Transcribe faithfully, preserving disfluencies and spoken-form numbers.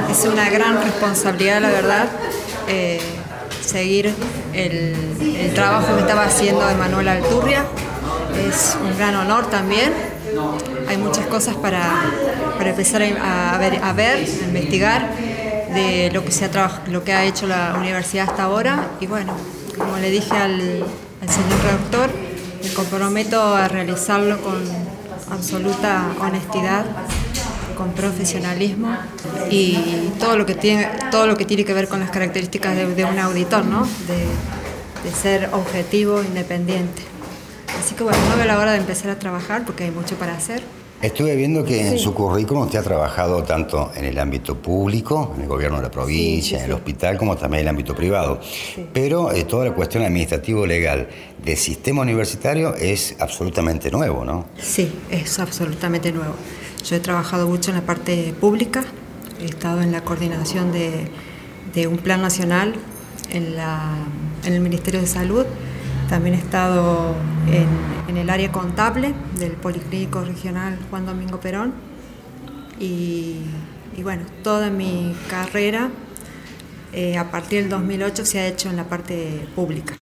es una gran responsabilidad, la verdad, eh, seguir el, el trabajo que estaba haciendo Emanuel Alturria. Es un gran honor también. Hay muchas cosas para, para empezar a, a, ver, a ver, a investigar de lo que, se ha trabaj- lo que ha hecho la universidad hasta ahora. Y bueno, como le dije al, al señor rector, me comprometo a realizarlo con absoluta honestidad, con profesionalismo y todo lo que tiene, todo lo que tiene que ver con las características de, de un auditor, ¿no? De, de ser objetivo, independiente. Así que bueno, no veo la hora de empezar a trabajar porque hay mucho para hacer. Estuve viendo que en Sí. su currículum usted ha trabajado tanto en el ámbito público, en el gobierno de la provincia, Sí, sí, en el sí. hospital, como también en el ámbito privado. Sí. Pero eh, toda la cuestión administrativo-legal del sistema universitario es absolutamente nuevo, ¿no? Sí, es absolutamente nuevo. Yo he trabajado mucho en la parte pública, he estado en la coordinación de, de un plan nacional en, la, en el Ministerio de Salud. También he estado en, en el área contable del Policlínico Regional Juan Domingo Perón y, y bueno, toda mi carrera eh, a partir del dos mil ocho se ha hecho en la parte pública.